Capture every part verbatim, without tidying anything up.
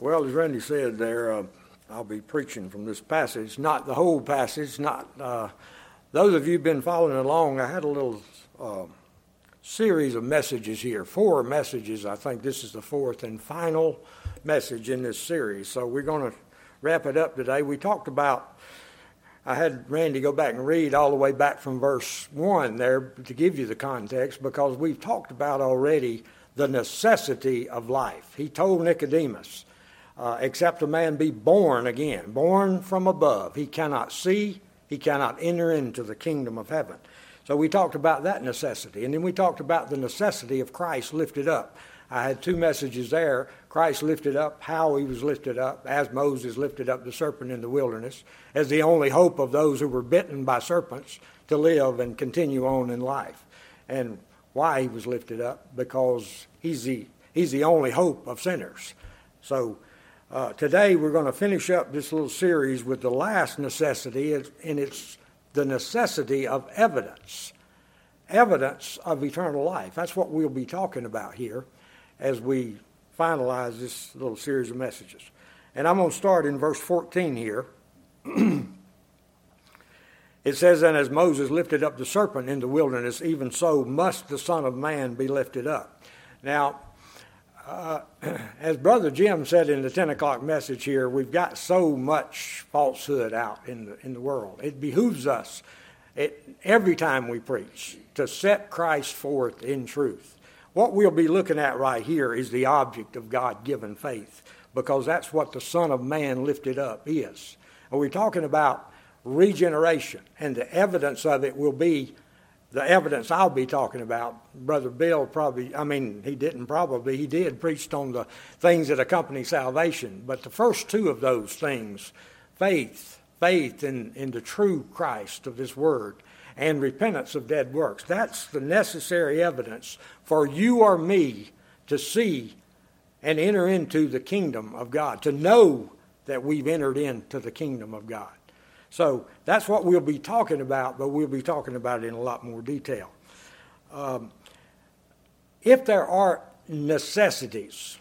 Well, as Randy said there, uh, I'll be preaching from this passage, not the whole passage, not uh, those of you who've been following along. I had a little uh, series of messages here, four messages. I think this is the fourth and final message in this series. So we're going to wrap it up today. We talked about, I had Randy go back and read all the way back from verse one there to give you the context, because we've talked about already the necessity of life. He told Nicodemus, uh, except a man be born again, born from above, he cannot see, he cannot enter into the kingdom of heaven. So we talked about that necessity. And then we talked about the necessity of Christ lifted up. I had two messages there. Christ lifted up, how he was lifted up, as Moses lifted up the serpent in the wilderness, as the only hope of those who were bitten by serpents to live and continue on in life. And why he was lifted up, because he's the he's the only hope of sinners. So uh, today we're going to finish up this little series with the last necessity, and it's the necessity of evidence, evidence of eternal life. That's what we'll be talking about here as we finalize this little series of messages. And I'm going to start in verse fourteen here. It says, "And as Moses lifted up the serpent in the wilderness, even so must the Son of Man be lifted up." Now, uh, as Brother Jim said in the ten o'clock message here, we've got so much falsehood out in the, in the world. It behooves us, it, every time we preach, to set Christ forth in truth. What we'll be looking at right here is the object of God-given faith, because that's what the Son of Man lifted up is. And we're talking about regeneration, and the evidence of it will be the evidence I'll be talking about. Brother Bill probably, I mean, he didn't probably, he did, preached on the things that accompany salvation. But the first two of those things, faith, faith in, in the true Christ of this word, and repentance of dead works, that's the necessary evidence for you or me to see and enter into the kingdom of God, to know that we've entered into the kingdom of God. So that's what we'll be talking about, but we'll be talking about it in a lot more detail. Um, if there are necessities,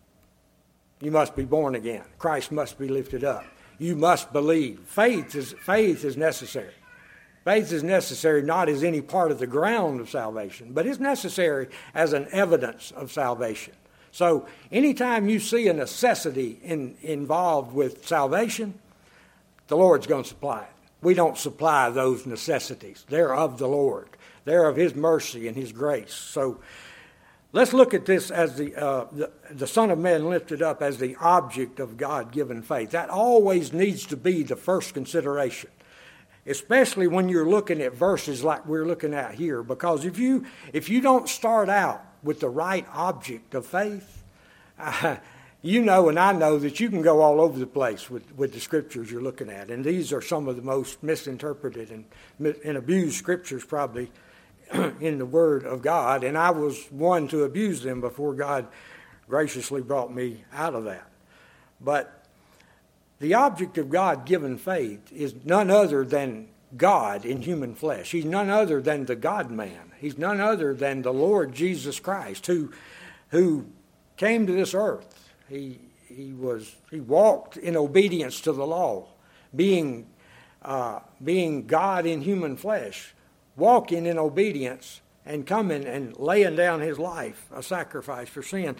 you must be born again. Christ must be lifted up. You must believe. Faith is, faith is necessary. Faith is necessary not as any part of the ground of salvation, but it's necessary as an evidence of salvation. So anytime you see a necessity in, involved with salvation, the Lord's going to supply it. We don't supply those necessities. They're of the Lord. They're of His mercy and His grace. So let's look at this as the, uh, the, the Son of Man lifted up as the object of God-given faith. That always needs to be the first consideration, especially when you're looking at verses like we're looking at here. Because if you, if you don't start out with the right object of faith, uh, you know and I know that you can go all over the place with, with the scriptures you're looking at. And these are some of the most misinterpreted and, and abused scriptures probably in the Word of God. And I was one to abuse them before God graciously brought me out of that. But the object of God-given faith is none other than God in human flesh. He's none other than the God-man. He's none other than the Lord Jesus Christ, who, who came to this earth. He he was he walked in obedience to the law, being uh, being God in human flesh, walking in obedience and coming and laying down His life, a sacrifice for sin.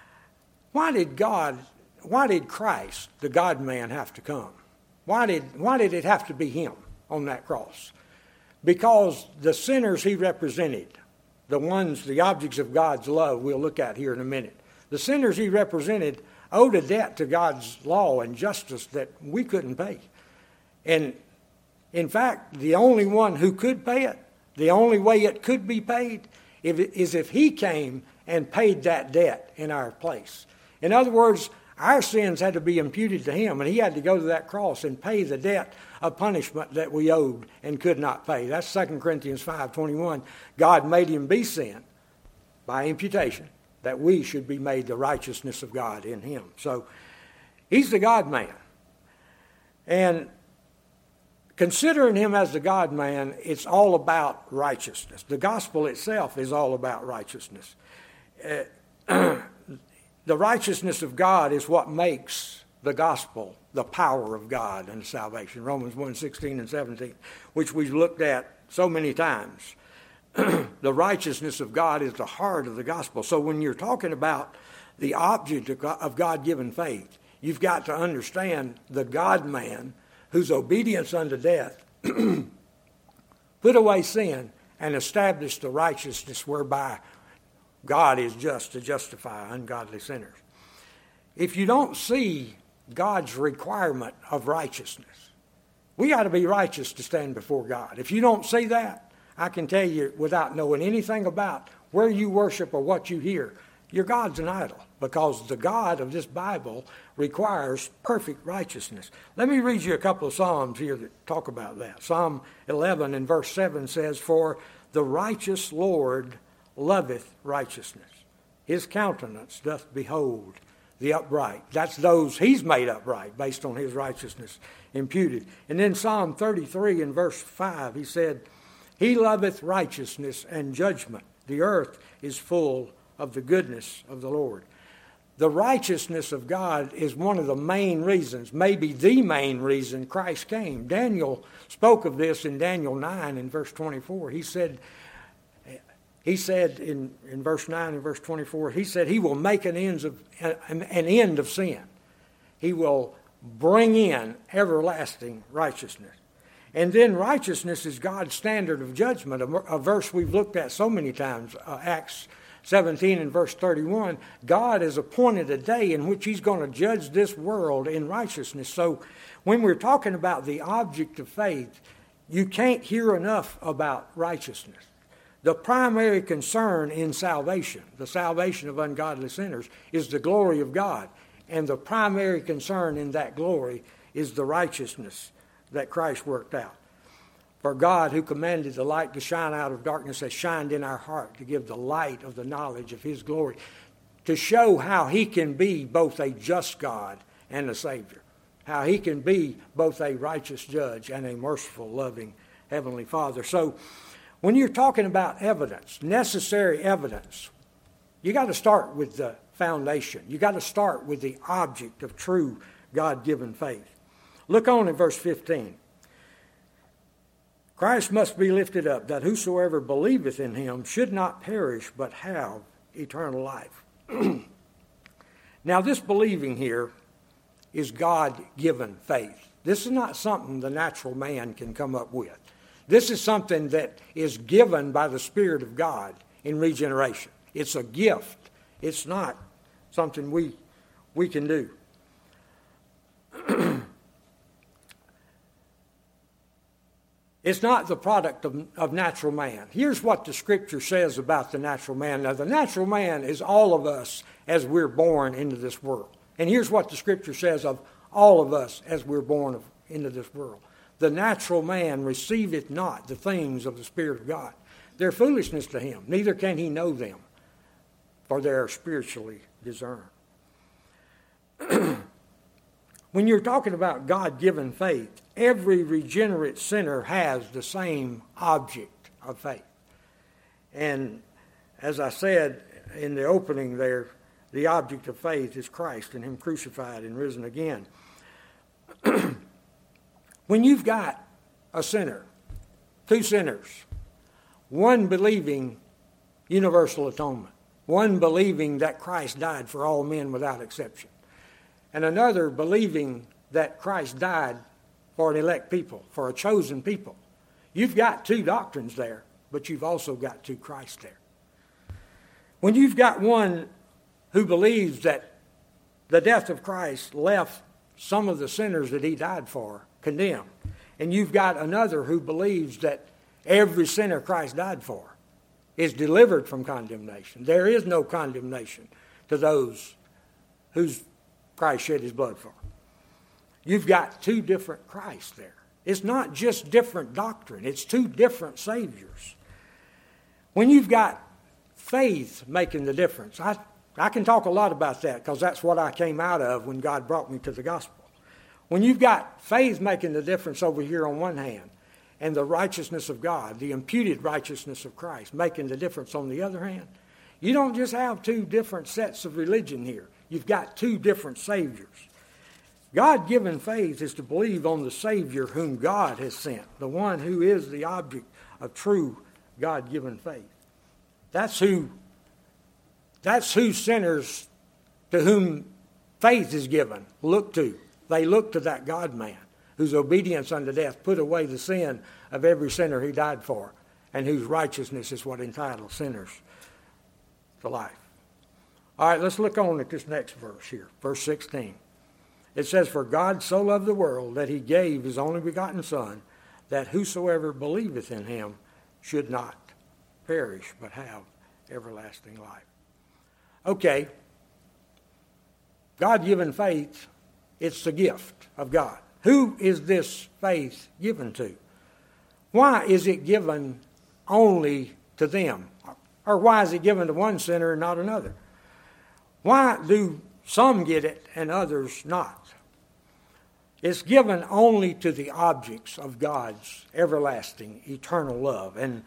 Why did God? Why did Christ, the God-man, have to come? Why did why did it have to be Him on that cross? Because the sinners He represented, the ones, the objects of God's love, we'll look at here in a minute. The sinners He represented owed a debt to God's law and justice that we couldn't pay. And in fact, the only one who could pay it, the only way it could be paid, is if He came and paid that debt in our place. In other words, our sins had to be imputed to Him, and He had to go to that cross and pay the debt of punishment that we owed and could not pay. That's Second Corinthians five twenty-one. God made Him be sin by imputation, that we should be made the righteousness of God in Him. So He's the God-man. And considering Him as the God-man, it's all about righteousness. The gospel itself is all about righteousness. Uh, the righteousness of God is what makes the gospel the power of God and salvation. Romans one, sixteen and seventeen, which we've looked at so many times. The righteousness of God is the heart of the gospel. So when you're talking about the object of God-given faith, you've got to understand the God-man whose obedience unto death put away sin and established the righteousness whereby God is just to justify ungodly sinners. If you don't see God's requirement of righteousness, we got to be righteous to stand before God. If you don't see that, I can tell you without knowing anything about where you worship or what you hear, your God's an idol, because the God of this Bible requires perfect righteousness. Let me read you a couple of Psalms here that talk about that. Psalm eleven and verse seven says, "For the righteous Lord loveth righteousness. His countenance doth behold the upright." That's those he's made upright based on his righteousness imputed. And then Psalm thirty-three and verse five, he said, "He loveth righteousness and judgment. The earth is full of the goodness of the Lord." The righteousness of God is one of the main reasons, maybe the main reason Christ came. Daniel spoke of this in Daniel nine and verse twenty-four. He said, he said in, in verse nine and verse twenty-four, he said he will make an end of, an, an end of sin. He will bring in everlasting righteousness. And then righteousness is God's standard of judgment, a, a verse we've looked at so many times, uh, Acts seventeen and verse thirty-one. God has appointed a day in which he's going to judge this world in righteousness. So when we're talking about the object of faith, you can't hear enough about righteousness. The primary concern in salvation, the salvation of ungodly sinners, is the glory of God. And the primary concern in that glory is the righteousness that Christ worked out. For God, who commanded the light to shine out of darkness, has shined in our heart to give the light of the knowledge of his glory, to show how he can be both a just God and a Savior, how he can be both a righteous judge and a merciful, loving Heavenly Father. So when you're talking about evidence, necessary evidence, you got to start with the foundation. You got to start with the object of true God-given faith. Look on in verse fifteen. "Christ must be lifted up, that whosoever believeth in him should not perish, but have eternal life." Now, this believing here is God-given faith. This is not something the natural man can come up with. This is something that is given by the Spirit of God in regeneration. It's a gift. It's not something we, we can do. It's not the product of, of natural man. Here's what the Scripture says about the natural man. Now, the natural man is all of us as we're born into this world. And here's what the Scripture says of all of us as we're born of, into this world. "The natural man receiveth not the things of the Spirit of God. They're foolishness to him, neither can he know them, for they are spiritually discerned." When you're talking about God-given faith, every regenerate sinner has the same object of faith. And as I said in the opening there, the object of faith is Christ and him crucified and risen again. When you've got a sinner, two sinners, one believing universal atonement, one believing that Christ died for all men without exception, and another believing that Christ died for an elect people, for a chosen people. You've got two doctrines there, but you've also got two Christs there. When you've got one who believes that the death of Christ left some of the sinners that he died for condemned, and you've got another who believes that every sinner Christ died for is delivered from condemnation. There is no condemnation to those whose Christ shed his blood for. You've got two different Christs there. It's not just different doctrine. It's two different Saviors. When you've got faith making the difference, I, I can talk a lot about that because that's what I came out of when God brought me to the gospel. When you've got faith making the difference over here on one hand, and the righteousness of God, the imputed righteousness of Christ, making the difference on the other hand, you don't just have two different sets of religion here. You've got two different Saviors. God-given faith is to believe on the Savior whom God has sent, the one who is the object of true God-given faith. That's who, that's who sinners to whom faith is given look to. They look to that God-man whose obedience unto death put away the sin of every sinner he died for, and whose righteousness is what entitles sinners to life. All right, let's look on at this next verse here, verse sixteen. It says, "For God so loved the world that he gave his only begotten Son, that whosoever believeth in him should not perish, but have everlasting life." Okay, God-given faith, it's the gift of God. Who is this faith given to? Why is it given only to them? Or why is it given to one sinner and not another? Why do some get it and others not? It's given only to the objects of God's everlasting, eternal love. And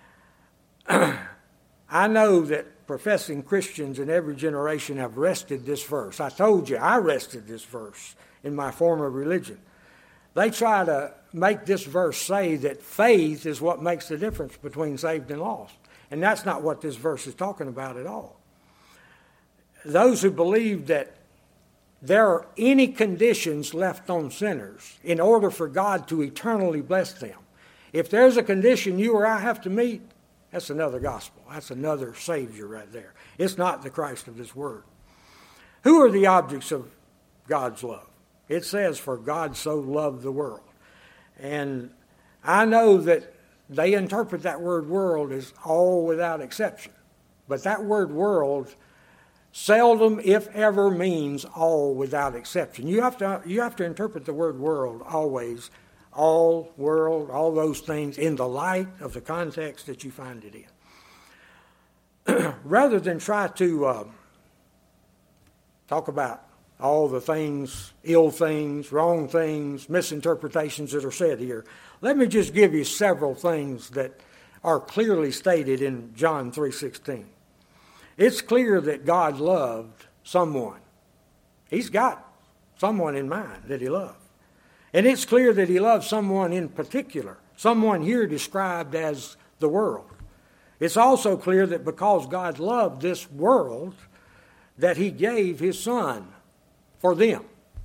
I know that professing Christians in every generation have wrested this verse. I told you, I wrested this verse in my former religion. They try to make this verse say that faith is what makes the difference between saved and lost. And that's not what this verse is talking about at all. Those who believe that there are any conditions left on sinners in order for God to eternally bless them. If there's a condition you or I have to meet, that's another gospel. That's another Savior right there. It's not the Christ of this word. Who are the objects of God's love? It says, "For God so loved the world." And I know that they interpret that word world as all without exception. But that word world seldom, if ever, means all without exception. You have to, you have to interpret the word world always, all, world, all those things, in the light of the context that you find it in. Rather than try to uh, talk about all the things, ill things, wrong things, misinterpretations that are said here, let me just give you several things that are clearly stated in John three sixteen. It's clear that God loved someone. He's got someone in mind that he loved. And it's clear that he loved someone in particular, someone here described as the world. It's also clear that because God loved this world, that he gave his Son for them.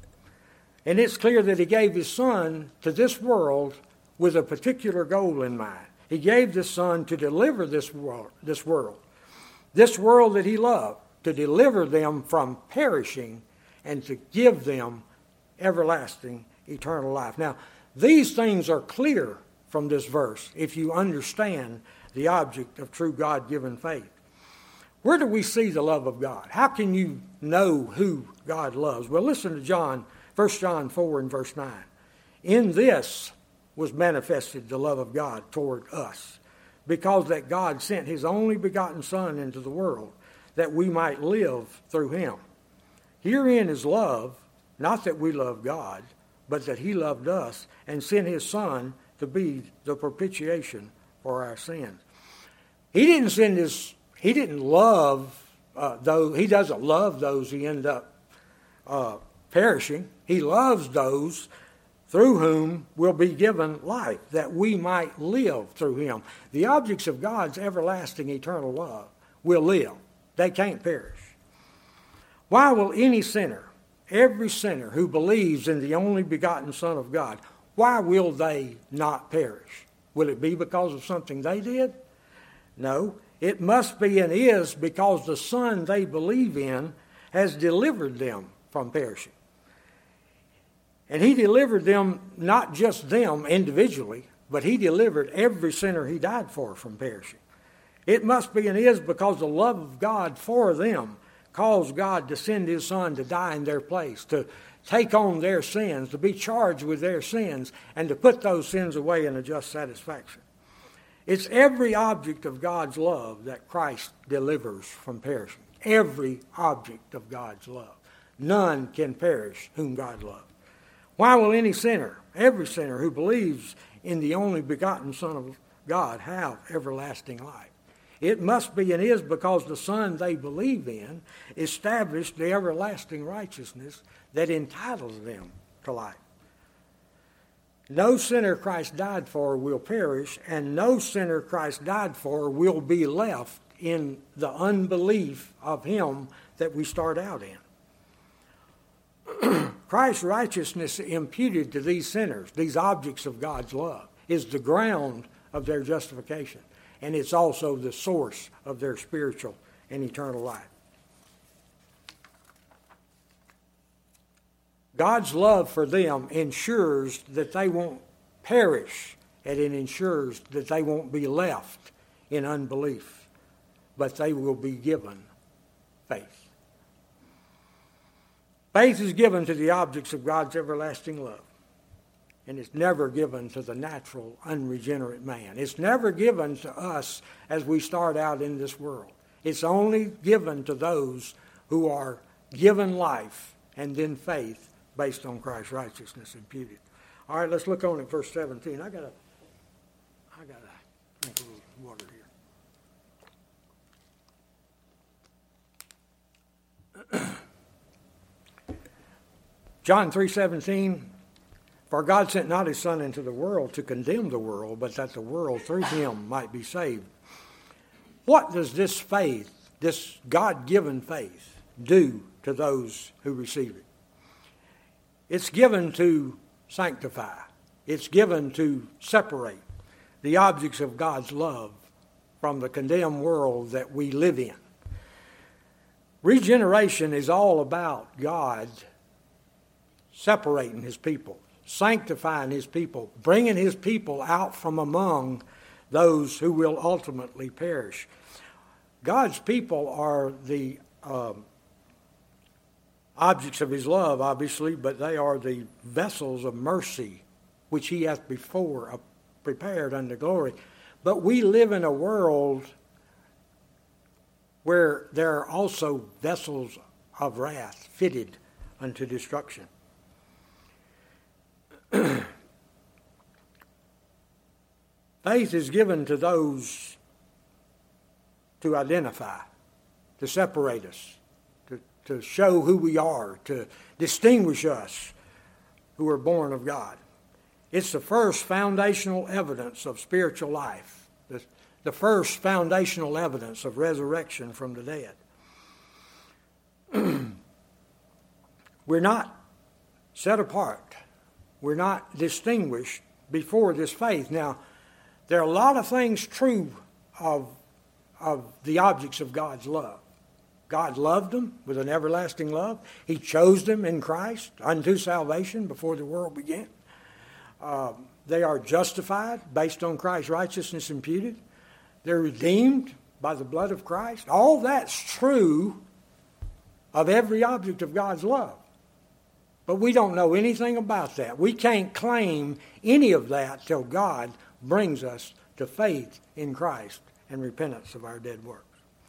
And it's clear that he gave his Son to this world with a particular goal in mind. He gave this Son to deliver this world, this world. This world that he loved, to deliver them from perishing and to give them everlasting, eternal life. Now, these things are clear from this verse if you understand the object of true God-given faith. Where do we see the love of God? How can you know who God loves? Well, listen to John, First John four and verse nine. "In this was manifested the love of God toward us, because that God sent his only begotten Son into the world, that we might live through him. Herein is love, not that we love God, but that he loved us and sent his Son to be the propitiation for our sins." He didn't send his, he didn't love, uh, though he doesn't love those who end up uh, perishing. He loves those through whom will be given life, that we might live through him. The objects of God's everlasting eternal love will live. They can't perish. Why will any sinner, every sinner who believes in the only begotten Son of God, why will they not perish? Will it be because of something they did? No, it must be and is because the Son they believe in has delivered them from perishing. And he delivered them, not just them individually, but he delivered every sinner he died for from perishing. It must be and is because the love of God for them caused God to send his Son to die in their place, to take on their sins, to be charged with their sins, and to put those sins away in a just satisfaction. It's every object of God's love that Christ delivers from perishing. Every object of God's love. None can perish whom God loves. Why will any sinner, every sinner who believes in the only begotten Son of God, have everlasting life? It must be and is because the Son they believe in established the everlasting righteousness that entitles them to life. No sinner Christ died for will perish, and no sinner Christ died for will be left in the unbelief of him that we start out in. Christ's righteousness imputed to these sinners, these objects of God's love, is the ground of their justification, and it's also the source of their spiritual and eternal life. God's love for them ensures that they won't perish, and it ensures that they won't be left in unbelief, but they will be given faith. Faith is given to the objects of God's everlasting love, and it's never given to the natural, unregenerate man. It's never given to us as we start out in this world. It's only given to those who are given life and then faith based on Christ's righteousness imputed. All right, let's look on at verse seventeen. I gotta, I gotta drink a little water here. John three seventeen, for God sent not his Son into the world to condemn the world, but that the world through him might be saved. What does this faith, this God-given faith, do to those who receive it? It's given to sanctify. It's given to separate the objects of God's love from the condemned world that we live in. Regeneration is all about God separating his people, sanctifying his people, bringing his people out from among those who will ultimately perish. God's people are the um, objects of his love, obviously, but they are the vessels of mercy which he hath before prepared unto glory. But we live in a world where there are also vessels of wrath fitted unto destruction. Faith is given to those to identify, to separate us, to, to show who we are, to distinguish us who are born of God. It's the first foundational evidence of spiritual life, the, the first foundational evidence of resurrection from the dead. We're not set apart. We're not distinguished before this faith. Now, there are a lot of things true of, of the objects of God's love. God loved them with an everlasting love. He chose them in Christ unto salvation before the world began. Uh, they are justified based on Christ's righteousness imputed. They're redeemed by the blood of Christ. All that's true of every object of God's love. But we don't know anything about that. We can't claim any of that till God brings us to faith in Christ and repentance of our dead works.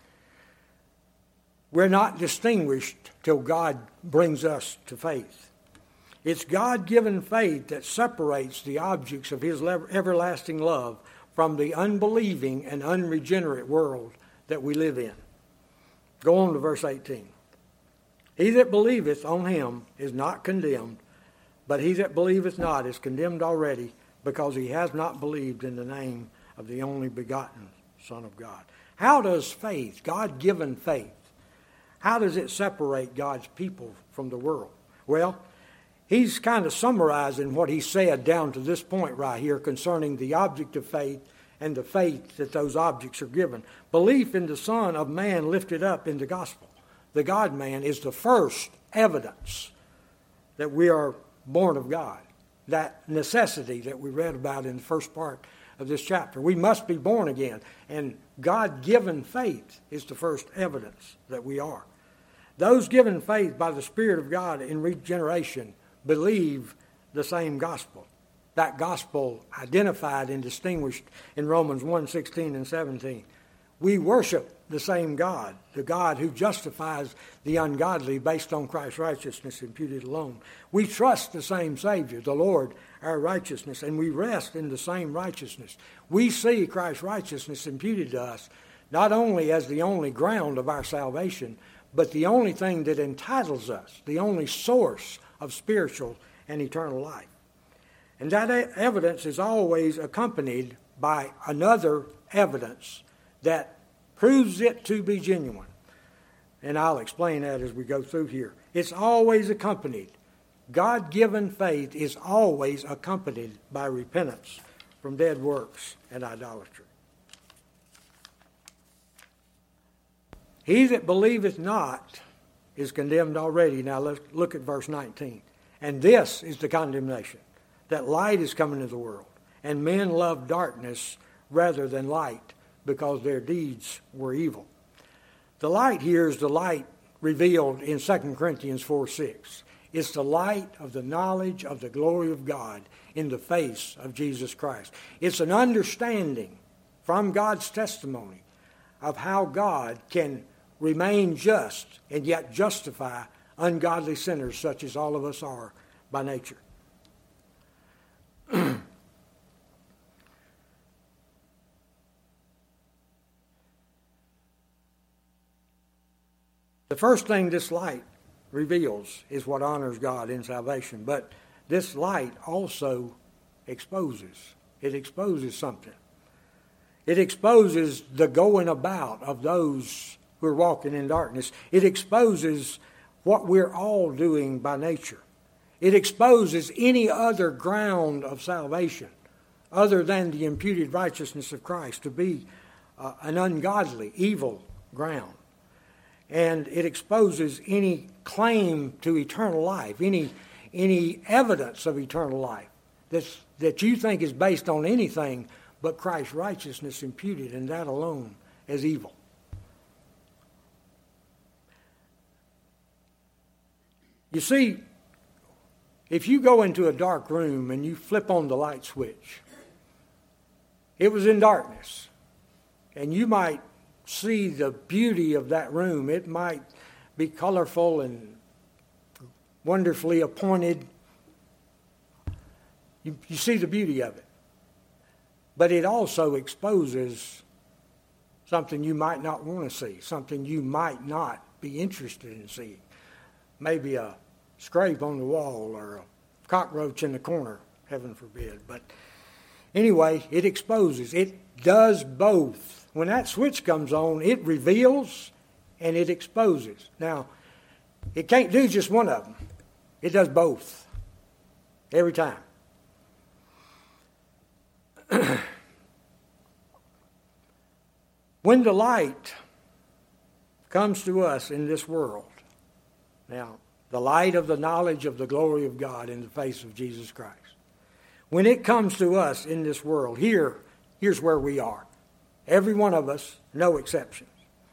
We're not distinguished till God brings us to faith. It's God-given faith that separates the objects of his everlasting love from the unbelieving and unregenerate world that we live in. Go on to verse eighteen. He that believeth on him is not condemned, but he that believeth not is condemned already, because he has not believed in the name of the only begotten Son of God. How does faith, God-given faith, how does it separate God's people from the world? Well, he's kind of summarizing what he said down to this point right here concerning the object of faith and the faith that those objects are given. Belief in the Son of Man lifted up in the gospel, the God-man, is the first evidence that we are born of God. That necessity that we read about in the first part of this chapter. We must be born again. And God-given faith is the first evidence that we are. Those given faith by the Spirit of God in regeneration believe the same gospel. That gospel identified and distinguished in Romans one, sixteen and seventeen. We worship the same God, the God who justifies the ungodly based on Christ's righteousness imputed alone. We trust the same Savior, the Lord, our righteousness, and we rest in the same righteousness. We see Christ's righteousness imputed to us not only as the only ground of our salvation, but the only thing that entitles us, the only source of spiritual and eternal life. And that evidence is always accompanied by another evidence that proves it to be genuine. And I'll explain that as we go through here. It's always accompanied. God-given faith is always accompanied by repentance from dead works and idolatry. He that believeth not is condemned already. Now let's look at verse nineteen. And this is the condemnation, that light is come into the world, and men love darkness rather than light, because their deeds were evil. The light here is the light revealed in Second Corinthians four six. It's the light of the knowledge of the glory of God in the face of Jesus Christ. It's an understanding from God's testimony of how God can remain just and yet justify ungodly sinners such as all of us are by nature. The first thing this light reveals is what honors God in salvation. But this light also exposes. It exposes something. It exposes the going about of those who are walking in darkness. It exposes what we're all doing by nature. It exposes any other ground of salvation other than the imputed righteousness of Christ to be uh, an ungodly, evil ground. And it exposes any claim to eternal life, any any evidence of eternal life that's, that you think is based on anything but Christ's righteousness imputed, and that alone as evil. You see, if you go into a dark room and you flip on the light switch, it was in darkness, and you might see the beauty of that room. It might be colorful and wonderfully appointed. You, you see the beauty of it. But it also exposes something you might not want to see, something you might not be interested in seeing. Maybe a scrape on the wall or a cockroach in the corner, heaven forbid. But anyway, it exposes. It does both. When that switch comes on, it reveals and it exposes. Now, it can't do just one of them. It does both. Every time. When the light comes to us in this world, now, the light of the knowledge of the glory of God in the face of Jesus Christ. When it comes to us in this world, here, here's where we are. Every one of us, no exceptions.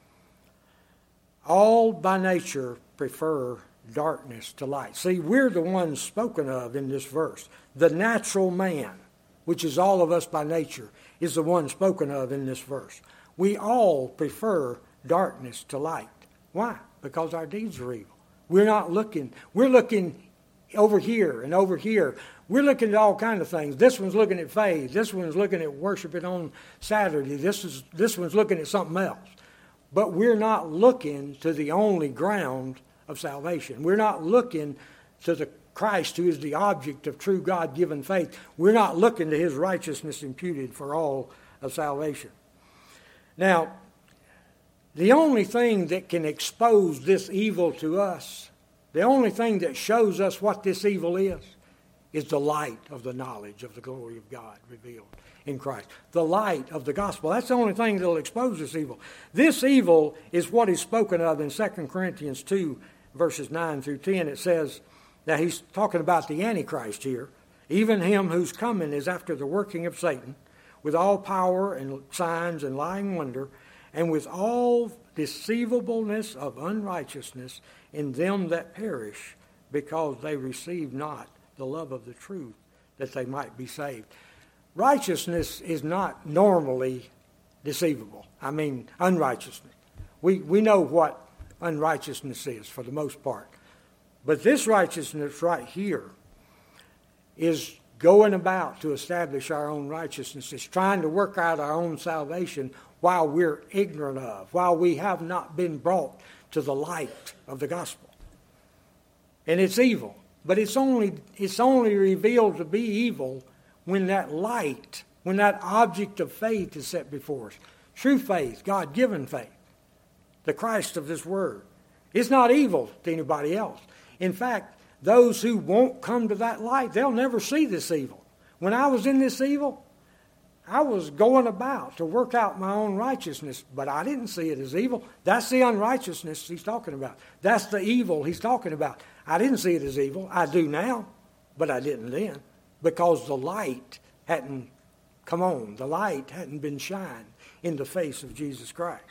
All by nature prefer darkness to light. See, we're the ones spoken of in this verse. The natural man, which is all of us by nature, is the one spoken of in this verse. We all prefer darkness to light. Why? Because our deeds are evil. We're not looking. We're looking over here and over here. We're looking at all kinds of things. This one's looking at faith. This one's looking at worshiping on Saturday. This is this one's looking at something else. But we're not looking to the only ground of salvation. We're not looking to the Christ who is the object of true God-given faith. We're not looking to his righteousness imputed for all of salvation. Now, the only thing that can expose this evil to us, the only thing that shows us what this evil is, is the light of the knowledge of the glory of God revealed in Christ. The light of the gospel. That's the only thing that will expose this evil. This evil is what is spoken of in Second Corinthians two, verses nine through ten. It says, now he's talking about the Antichrist here, even him whose coming is after the working of Satan, with all power and signs and lying wonder, and with all deceivableness of unrighteousness in them that perish, because they receive not the love of the truth, that they might be saved. Righteousness is not normally deceivable. I mean, unrighteousness. We, we know what unrighteousness is for the most part. But this righteousness right here is going about to establish our own righteousness. It's trying to work out our own salvation while we're ignorant of, while we have not been brought to the light of the gospel. And it's evil. But it's only, it's only revealed to be evil when that light, when that object of faith is set before us. True faith, God-given faith, the Christ of this word. It's not evil to anybody else. In fact, those who won't come to that light, they'll never see this evil. When I was in this evil, I was going about to work out my own righteousness, but I didn't see it as evil. That's the unrighteousness he's talking about. That's the evil he's talking about. I didn't see it as evil. I do now, but I didn't then, because the light hadn't come on. The light hadn't been shined in the face of Jesus Christ.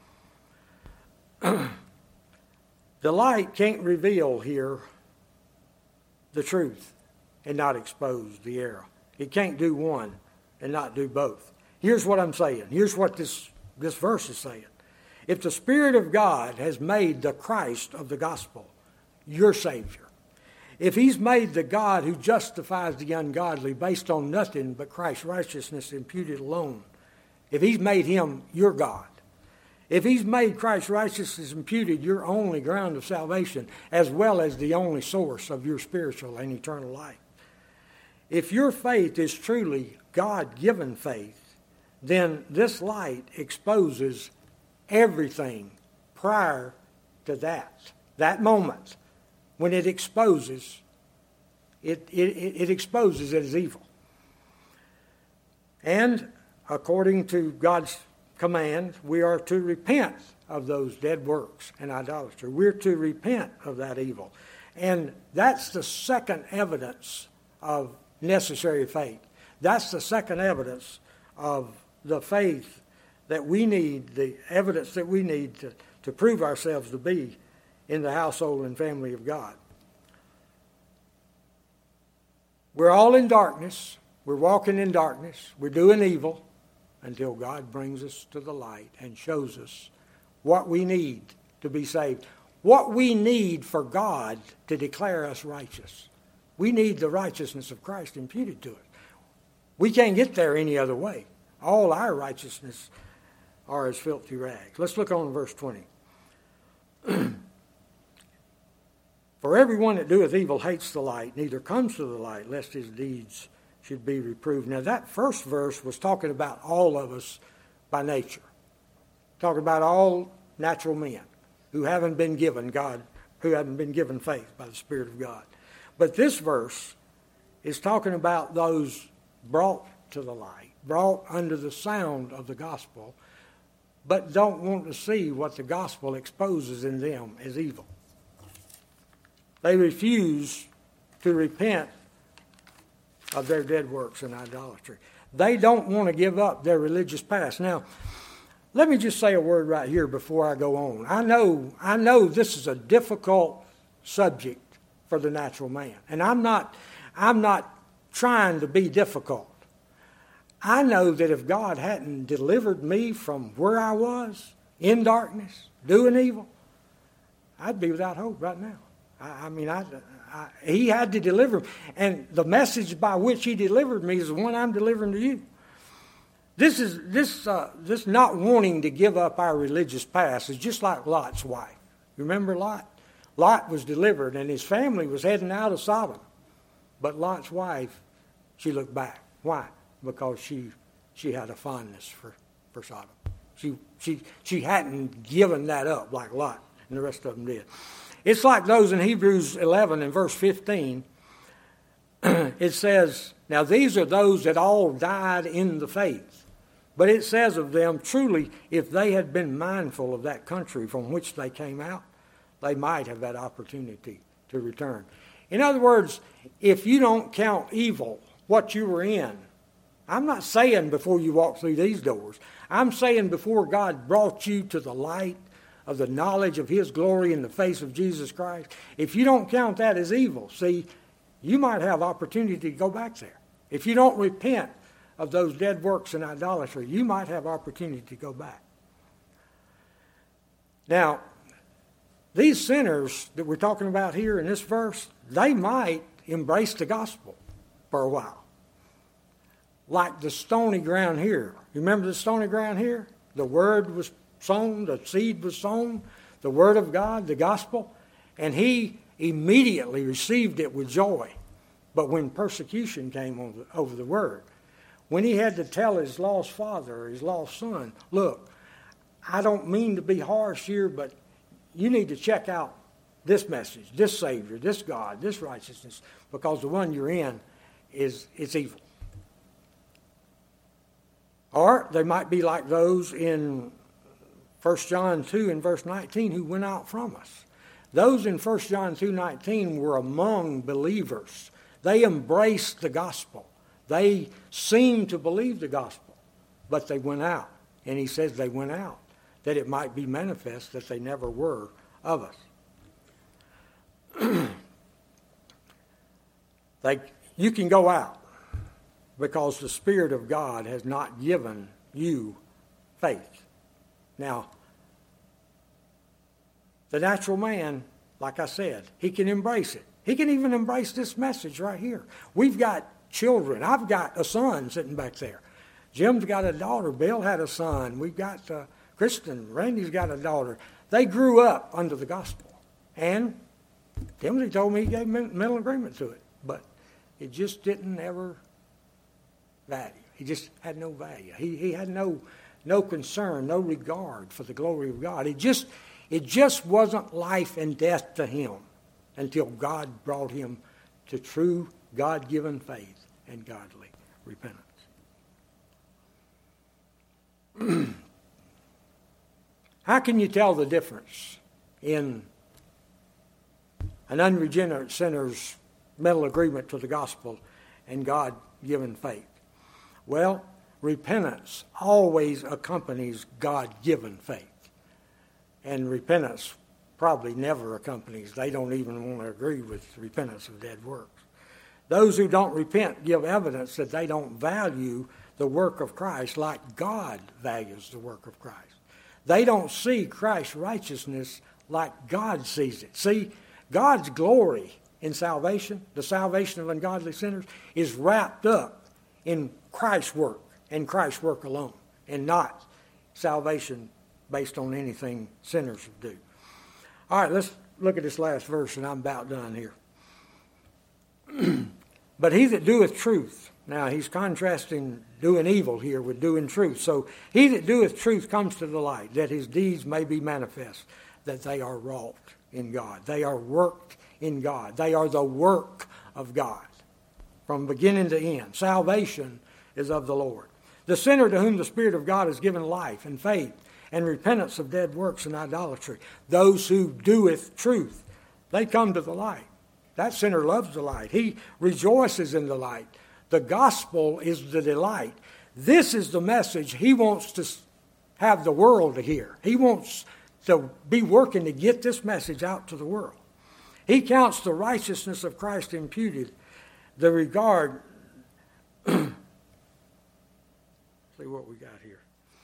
The light can't reveal here the truth and not expose the error. It can't do one and not do both. Here's what I'm saying. Here's what this, this verse is saying. If the Spirit of God has made the Christ of the gospel your Savior, if he's made the God who justifies the ungodly based on nothing but Christ's righteousness imputed alone, if he's made him your God, if he's made Christ's righteousness imputed your only ground of salvation, as well as the only source of your spiritual and eternal life, if your faith is truly God-given faith, then this light exposes everything prior to that. That moment, when it exposes, it, it, it exposes it as evil. And according to God's command, we are to repent of those dead works and idolatry. We're to repent of that evil. And that's the second evidence of necessary faith. That's the second evidence of the faith that we need, the evidence that we need to, to prove ourselves to be in the household and family of God. We're all in darkness. We're walking in darkness. We're doing evil until God brings us to the light and shows us what we need to be saved. What we need for God to declare us righteous. We need the righteousness of Christ imputed to us. We can't get there any other way. All our righteousness are as filthy rags. Let's look on verse twenty. For everyone that doeth evil hates the light, neither comes to the light, lest his deeds should be reproved. Now that first verse was talking about all of us by nature. Talking about all natural men who haven't been given God, who haven't been given faith by the Spirit of God. But this verse is talking about those brought to the light, brought under the sound of the gospel, but don't want to see what the gospel exposes in them as evil. They refuse to repent of their dead works and idolatry. They don't want to give up their religious past. Now, let me just say a word right here before I go on. I know, I know this is a difficult subject for the natural man, and I'm not, I'm not trying to be difficult. I know that if God hadn't delivered me from where I was, in darkness, doing evil, I'd be without hope right now. I, I mean, I, I, he had to deliver me. And the message by which he delivered me is the one I'm delivering to you. This is this uh, this not wanting to give up our religious past is just like Lot's wife. You remember Lot? Lot was delivered and his family was heading out of Sodom. But Lot's wife, she looked back. Why? Because she she had a fondness for, for Sodom. She she she hadn't given that up like Lot and the rest of them did. It's like those in Hebrews eleven and verse fifteen. It says, now these are those that all died in the faith. But it says of them, truly, if they had been mindful of that country from which they came out, they might have that opportunity to return. In other words, if you don't count evil, what you were in, I'm not saying before you walk through these doors. I'm saying before God brought you to the light of the knowledge of his glory in the face of Jesus Christ. If you don't count that as evil, see, you might have opportunity to go back there. If you don't repent of those dead works and idolatry, you might have opportunity to go back. Now, these sinners that we're talking about here in this verse, they might embrace the gospel for a while. Like the stony ground here. You remember the stony ground here? The word was sown, the seed was sown, the word of God, the gospel, and he immediately received it with joy. But when persecution came over the, over the word, when he had to tell his lost father or his lost son, look, I don't mean to be harsh here, but you need to check out this message, this Savior, this God, this righteousness, because the one you're in is it's evil. Or they might be like those in First John two and verse nineteen who went out from us. Those in First John two nineteen were among believers. They embraced the gospel. They seemed to believe the gospel, but they went out. And he says they went out, that it might be manifest that they never were of us. They, you can go out because the Spirit of God has not given you faith. Now, the natural man, like I said, he can embrace it. He can even embrace this message right here. We've got children. I've got a son sitting back there. Jim's got a daughter. Bill had a son. We've got uh, Kristen. Randy's got a daughter. They grew up under the gospel. And Timothy told me he gave mental agreement to it. But it just didn't ever value. He just had no value. He, he had no, no concern, no regard for the glory of God. It just, it just wasn't life and death to him until God brought him to true God-given faith and godly repentance. How can you tell the difference in an unregenerate sinner's mental agreement to the gospel and God-given faith? Well, repentance always accompanies God-given faith. And repentance probably never accompanies. They don't even want to agree with repentance of dead works. Those who don't repent give evidence that they don't value the work of Christ like God values the work of Christ. They don't see Christ's righteousness like God sees it. See, God's glory in salvation, the salvation of ungodly sinners, is wrapped up in Christ's work and Christ's work alone, and not salvation based on anything sinners do. All right, let's look at this last verse, and I'm about done here. But he that doeth truth, now he's contrasting doing evil here with doing truth. So he that doeth truth comes to the light, that his deeds may be manifest, that they are wrought in God. They are worked in God. They are the work of God from beginning to end. Salvation is of the Lord. The sinner to whom the Spirit of God has given life and faith and repentance of dead works and idolatry, those who doeth truth, they come to the light. That sinner loves the light. He rejoices in the light. The gospel is the delight. This is the message he wants to have the world to hear. He wants to be working to get this message out to the world. He counts the righteousness of Christ imputed, the regard. See what we got here.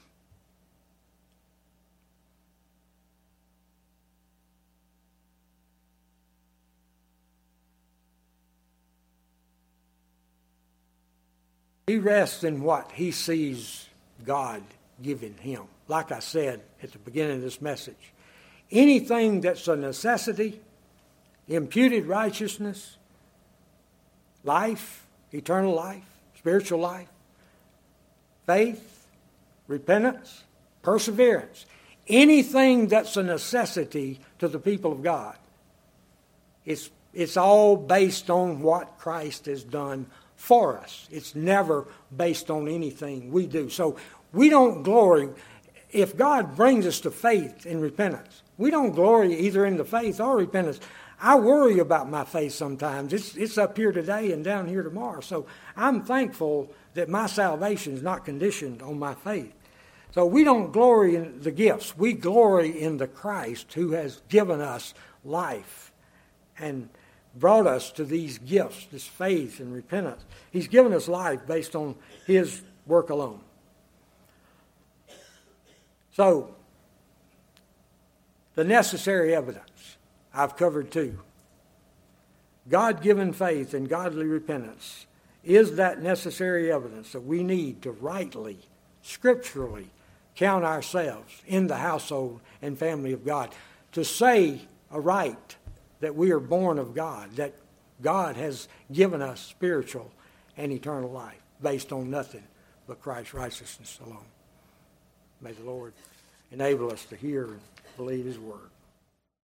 He rests in what he sees God giving him. Like I said at the beginning of this message, anything that's a necessity, imputed righteousness, life, eternal life, spiritual life, faith, repentance, perseverance, anything that's a necessity to the people of God, it's, it's all based on what Christ has done for us. It's never based on anything we do. So we don't glory. If God brings us to faith and repentance, we don't glory either in the faith or repentance. I worry about my faith sometimes. It's, it's up here today and down here tomorrow. So I'm thankful that my salvation is not conditioned on my faith. So we don't glory in the gifts. We glory in the Christ who has given us life and brought us to these gifts, this faith and repentance. He's given us life based on his work alone. So, the necessary evidence, I've covered two. God-given faith and godly repentance is that necessary evidence that we need to rightly, scripturally count ourselves in the household and family of God, to say aright that we are born of God, that God has given us spiritual and eternal life based on nothing but Christ's righteousness alone. May the Lord enable us to hear and believe his word.